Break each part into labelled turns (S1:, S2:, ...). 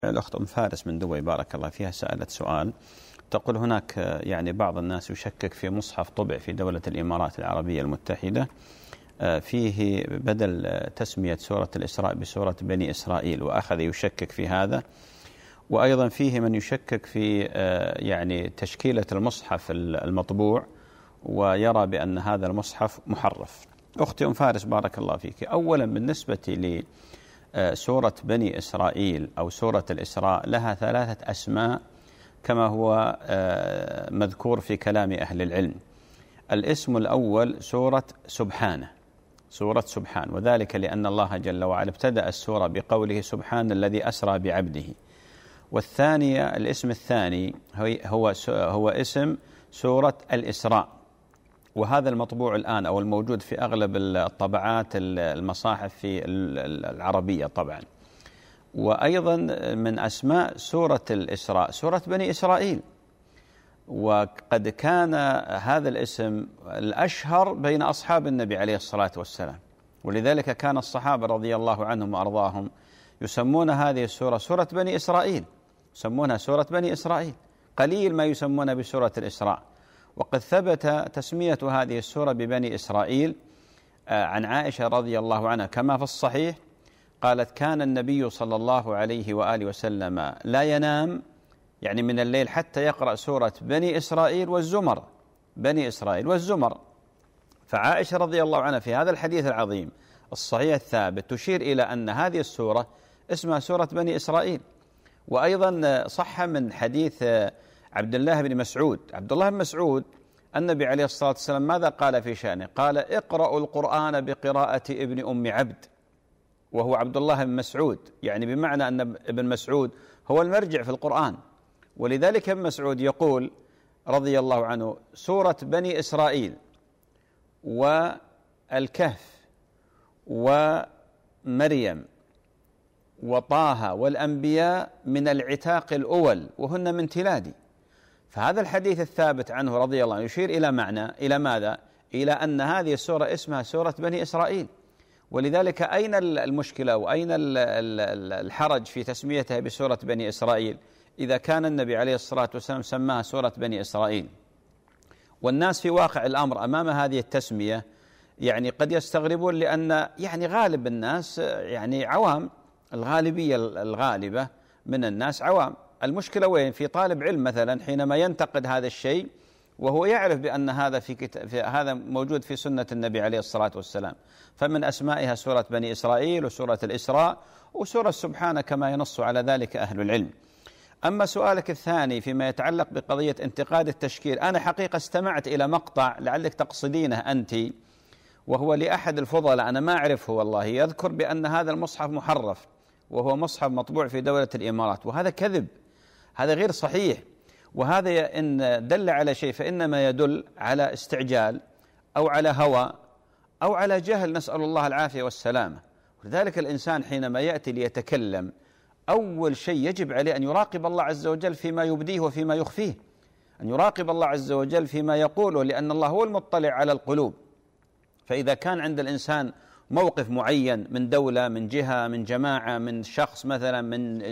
S1: الأخت أم فارس من دبي بارك الله فيها سألت سؤال، تقول هناك يعني بعض الناس يشكك في مصحف طبع في دولة الإمارات العربية المتحدة فيه بدل تسمية سورة الإسراء بسورة بني إسرائيل، وأخذ يشكك في هذا. وأيضا فيه من يشكك في يعني تشكيلة المصحف المطبوع ويرى بأن هذا المصحف محرف. أختي أم فارس بارك الله فيك، أولا بالنسبة لسورة بني إسرائيل أو سورة الإسراء لها 3 أسماء كما هو مذكور في كلام أهل العلم. الاسم الأول سورة سبحانه، سورة سبحان، وذلك لأن الله جل وعلا ابتدأ السورة بقوله سبحان الذي أسرى بعبده. والثانية الاسم الثاني هو اسم سورة الإسراء، وهذا المطبوع الآن أو الموجود في أغلب الطبعات المصاحف في العربية طبعا. وأيضا من أسماء سورة الإسراء سورة بني إسرائيل، وقد كان هذا الاسم الأشهر بين أصحاب النبي عليه الصلاة والسلام، ولذلك كان الصحابة رضي الله عنهم وأرضاهم يسمون هذه السورة سورة بني إسرائيل، يسمونها سورة بني إسرائيل، قليل ما يسمون بسورة الإسراء. وقد ثبت تسمية هذه السورة ببني إسرائيل عن عائشة رضي الله عنها كما في الصحيح، قالت كان النبي صلى الله عليه وآله وسلم لا ينام يعني من الليل حتى يقرأ سورة بني إسرائيل والزمر، بني إسرائيل والزمر. فعائشة رضي الله عنها في هذا الحديث العظيم الصحيح الثابت تشير إلى أن هذه السورة اسمها سورة بني إسرائيل. وأيضا صح من حديث عبد الله بن مسعود، عبد الله بن مسعود النبي عليه الصلاة والسلام ماذا قال في شأنه؟ قال اقرأوا القرآن بقراءة ابن أم عبد، وهو عبد الله بن مسعود، يعني بمعنى أن ابن مسعود هو المرجع في القرآن. ولذلك ابن مسعود يقول رضي الله عنه سورة بني إسرائيل والكهف ومريم وطه والأنبياء من العتاق الأول وهن من تلادي. فهذا الحديث الثابت عنه رضي الله عنه يشير إلى معنى إلى ماذا؟ إلى أن هذه السورة اسمها سورة بني إسرائيل. ولذلك أين المشكلة وأين الحرج في تسميتها بسورة بني إسرائيل إذا كان النبي عليه الصلاة والسلام سماها سورة بني إسرائيل؟ والناس في واقع الأمر أمام هذه التسمية يعني قد يستغربون، لأن يعني غالب الناس يعني عوام، الغالبية الغالبة من الناس عوام. المشكلة وين؟ في طالب علم مثلا حينما ينتقد هذا الشيء وهو يعرف بأن هذا في هذا موجود في سنة النبي عليه الصلاة والسلام. فمن أسمائها سورة بني إسرائيل وسورة الإسراء وسورة سبحانه كما ينص على ذلك أهل العلم. أما سؤالك الثاني فيما يتعلق بقضية انتقاد التشكيل، أنا حقيقة استمعت إلى مقطع لعلك تقصدينه أنت، وهو لأحد الفضلاء أنا ما أعرفه والله، يذكر بأن هذا المصحف محرف وهو مصحف مطبوع في دولة الإمارات، وهذا كذب، هذا غير صحيح. وهذا إن دل على شيء فإنما يدل على استعجال أو على هوى أو على جهل، نسأل الله العافية والسلامة. ولذلك الإنسان حينما يأتي ليتكلم أول شيء يجب عليه أن يراقب الله عز وجل فيما يبديه وفيما يخفيه، أن يراقب الله عز وجل فيما يقوله، لأن الله هو المطلع على القلوب. فإذا كان عند الإنسان موقف معين من دولة، من جهة، من جماعة، من شخص مثلا، من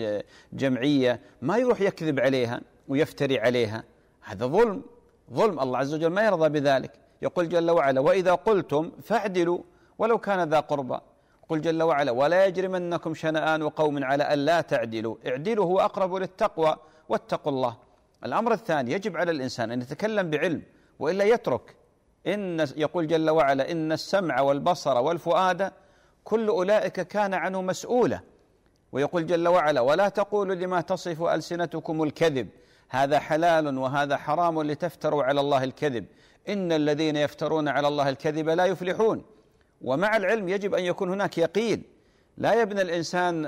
S1: جمعية، ما يروح يكذب عليها ويفتري عليها، هذا ظلم، ظلم. الله عز وجل ما يرضى بذلك. يقول جل وعلا وإذا قلتم فاعدلوا ولو كان ذا قربى. يقول جل وعلا ولا يجرمنكم شنآن قوم على ألا تعدلوا اعدلوا هو أقرب للتقوى واتقوا الله. الأمر الثاني يجب على الإنسان أن يتكلم بعلم وإلا يترك. يقول جل وعلا إن السمع والبصر والفؤاد كل أولئك كان عنه مسؤولا. ويقول جل وعلا ولا تقولوا لما تصف ألسنتكم الكذب هذا حلال وهذا حرام لتفتروا على الله الكذب إن الذين يفترون على الله الكذب لا يفلحون. ومع العلم يجب أن يكون هناك يقين، لا يبنى الإنسان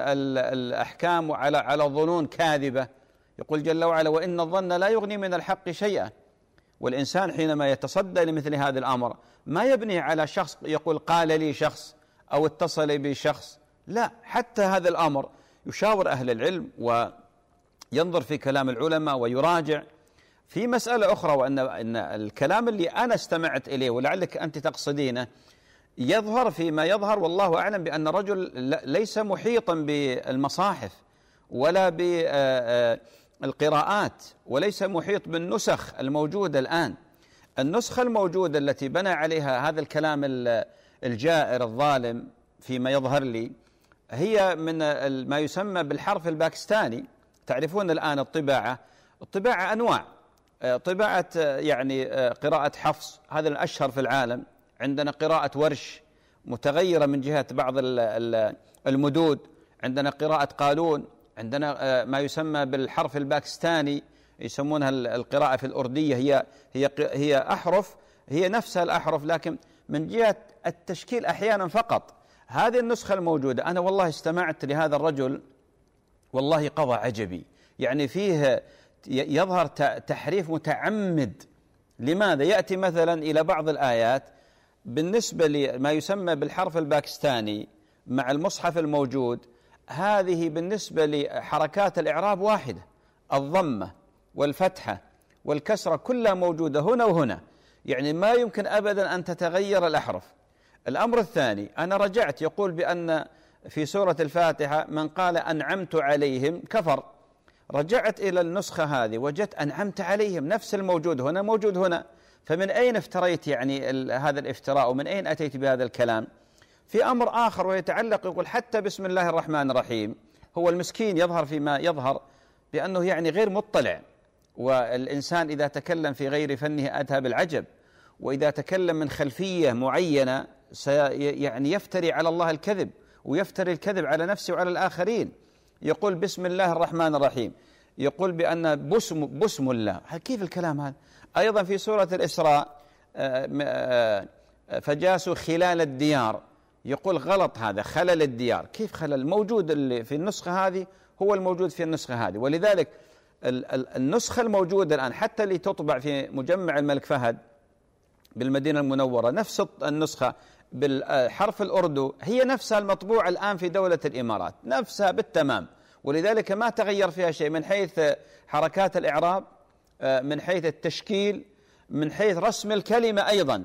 S1: الأحكام على ظنون كاذبة. يقول جل وعلا وإن الظن لا يغني من الحق شيئا. والإنسان حينما يتصدى لمثل هذا الأمر ما يبنيه على شخص يقول قال لي شخص أو اتصل بي شخص، لا، حتى هذا الأمر يشاور أهل العلم وينظر في كلام العلماء ويراجع. في مسألة أخرى، وأن الكلام اللي أنا استمعت إليه ولعلك أنت تقصدينه يظهر فيما يظهر والله أعلم بأن رجل ليس محيطا بالمصاحف ولا بالقراءات، وليس محيط بالنسخ الموجودة الآن. النسخة الموجودة التي بنى عليها هذا الكلام الجائر الظالم فيما يظهر لي هي من ما يسمى بالحرف الباكستاني. تعرفون الآن الطباعة أنواع، طباعة يعني قراءة حفص، هذا الأشهر في العالم. عندنا قراءة ورش متغيرة من جهة بعض المدود، عندنا قراءة قالون، عندنا ما يسمى بالحرف الباكستاني يسمونها القراءة في الأردية، هي أحرف، هي نفسها الأحرف لكن من جهة التشكيل أحيانا فقط. هذه النسخة الموجودة، أنا والله استمعت لهذا الرجل والله قضى عجبي، يعني فيه يظهر تحريف متعمد. لماذا؟ يأتي مثلا إلى بعض الآيات بالنسبة لما يسمى بالحرف الباكستاني مع المصحف الموجود، هذه بالنسبة لحركات الإعراب واحدة، الضمة والفتحة والكسرة كلها موجودة هنا وهنا، يعني ما يمكن أبدا أن تتغير الأحرف. الأمر الثاني، أنا رجعت، يقول بأن في سورة الفاتحة من قال أنعمت عليهم كفر. رجعت إلى النسخة هذه وجدت أنعمت عليهم نفس الموجود هنا موجود هنا، فمن أين افتريت يعني هذا الافتراء، ومن أين أتيت بهذا الكلام؟ في أمر آخر ويتعلق، يقول حتى بسم الله الرحمن الرحيم، هو المسكين يظهر فيما يظهر بأنه يعني غير مطلع، والإنسان إذا تكلم في غير فنه أتى بالعجب، وإذا تكلم من خلفية معينة يعني يفتري على الله الكذب، ويفتري الكذب على نفسه وعلى الآخرين. يقول بسم الله الرحمن الرحيم، يقول بأن بسم الله، كيف الكلام هذا؟ أيضا في سورة الإسراء فجاسوا خلال الديار، يقول غلط، هذا خلل الديار. كيف خلل؟ الموجود اللي في النسخة هذه هو الموجود في النسخة هذه. ولذلك النسخة الموجودة الآن حتى اللي تطبع في مجمع الملك فهد بالمدينة المنورة، نفس النسخة بالحرف الأردو هي نفسها المطبوعة الآن في دولة الإمارات، نفسها بالتمام. ولذلك ما تغير فيها شيء من حيث حركات الإعراب، من حيث التشكيل، من حيث رسم الكلمة. أيضا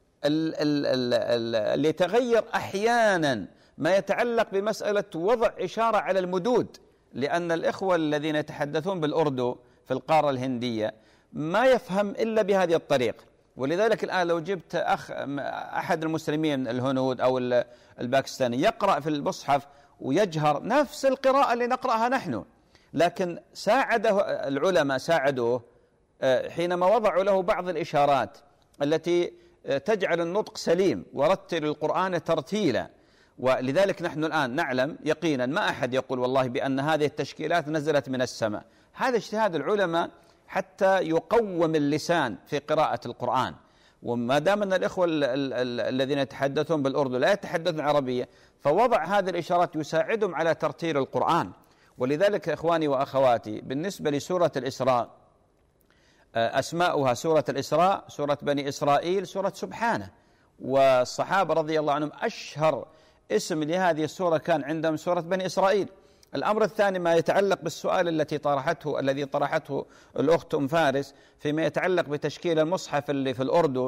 S1: اللي تغير أحيانا ما يتعلق بمسألة وضع إشارة على المدود، لأن الإخوة الذين يتحدثون بالأردو في القارة الهندية ما يفهم إلا بهذه الطريقة. ولذلك الآن لو جبت أحد المسلمين الهنود أو الباكستاني يقرأ في المصحف ويجهر نفس القراءة اللي نقرأها نحن، لكن ساعده العلماء، ساعدوه حينما وضعوا له بعض الإشارات التي تجعل النطق سليم، ورتل القرآن ترتيلا. ولذلك نحن الآن نعلم يقينا، ما أحد يقول والله بأن هذه التشكيلات نزلت من السماء، هذا اجتهاد العلماء حتى يقوم اللسان في قراءة القرآن. وما دام أن الإخوة الذين يتحدثون بالأردو لا يتحدثون عربية، فوضع هذه الإشارات يساعدهم على ترتيل القرآن. ولذلك إخواني وأخواتي، بالنسبة لسورة الإسراء، أسماؤها سورة الإسراء، سورة بني إسرائيل، سورة سبحانه. والصحابة رضي الله عنهم أشهر اسم لهذه السورة كان عندهم سورة بني إسرائيل. الأمر الثاني ما يتعلق بالسؤال الذي طرحته الأخت أم فارس فيما يتعلق بتشكيل المصحف اللي في الأردو،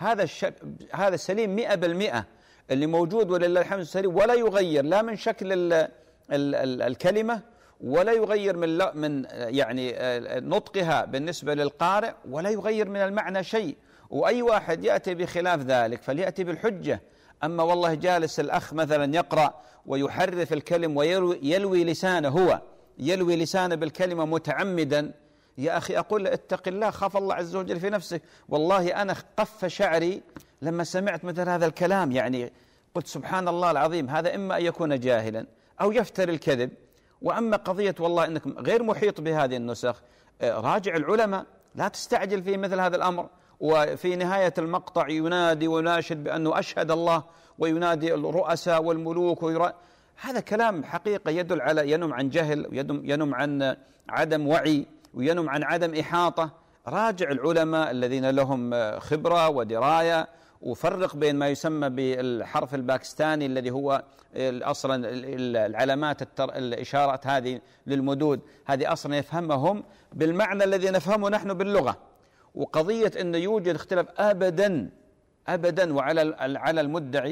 S1: هذا سليم 100%، اللي موجود ولله الحمد سليم، ولا يغير لا من شكل الكلمة، ولا يغير من يعني نطقها بالنسبة للقارئ، ولا يغير من المعنى شيء. وأي واحد يأتي بخلاف ذلك فليأتي بالحجة. أما والله جالس الأخ مثلا يقرأ ويحرف الكلم ويلوي لسانه، هو يلوي لسانه بالكلمة متعمدا، يا أخي أقول اتق الله، خاف الله عز وجل في نفسك. والله أنا قف شعري لما سمعت مثل هذا الكلام، يعني قلت سبحان الله العظيم، هذا إما أن يكون جاهلا أو يفتري الكذب. وأما قضية والله أنك غير محيط بهذه النسخ، راجع العلماء، لا تستعجل في مثل هذا الأمر. وفي نهاية المقطع ينادي ويناشد بأنه أشهد الله، وينادي الرؤساء والملوك هذا كلام حقيقة يدل على ينم عن جهل، وينم عن عدم وعي، وينم عن عدم إحاطة. راجع العلماء الذين لهم خبرة ودراية، وفرق بين ما يسمى بالحرف الباكستاني الذي هو أصلا العلامات الإشارات هذه للمدود، هذه أصلا يفهمهم بالمعنى الذي نفهمه نحن باللغة. وقضية أن يوجد اختلاف أبدا، وعلى المدعي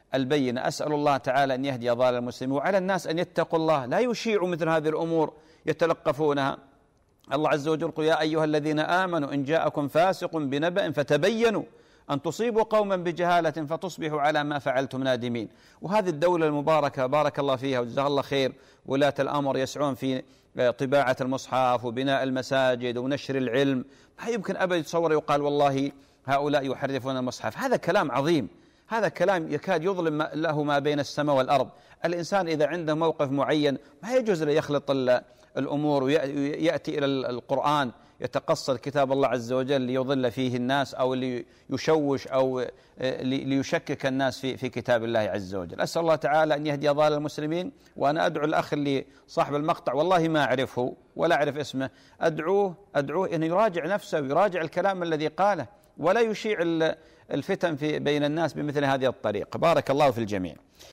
S1: البينة. أسأل الله تعالى أن يهدي ضال المسلمين، وعلى الناس أن يتقوا الله، لا يشيعوا مثل هذه الأمور يتلقفونها. الله عز وجل يقول: يا أيها الذين آمنوا إن جاءكم فاسق بنبأ فتبينوا أن تصيبوا قوما بجهالة فتصبحوا على ما فعلتم نادمين. وهذه الدولة المباركة بارك الله فيها وجزاها الله خير، ولاة الأمر يسعون في طباعة المصحف وبناء المساجد ونشر العلم. ما يمكن أبدا يتصور يقال والله هؤلاء يحرفون المصحف. هذا كلام عظيم، هذا كلام يكاد يظلم له ما بين السماء والأرض. الإنسان إذا عنده موقف معين ما يجوز له يخلط الأمور ويأتي إلى القرآن يتقصد كتاب الله عز وجل ليضل فيه الناس أو ليشوش أو ليشكك الناس في كتاب الله عز وجل. أسأل الله تعالى أن يهدي ضال المسلمين. وأنا أدعو الأخ اللي صاحب المقطع، والله ما أعرفه ولا أعرف اسمه، أدعوه أن يراجع نفسه ويراجع الكلام الذي قاله، ولا يشيع الفتن بين الناس بمثل هذه الطريقة. بارك الله في الجميع.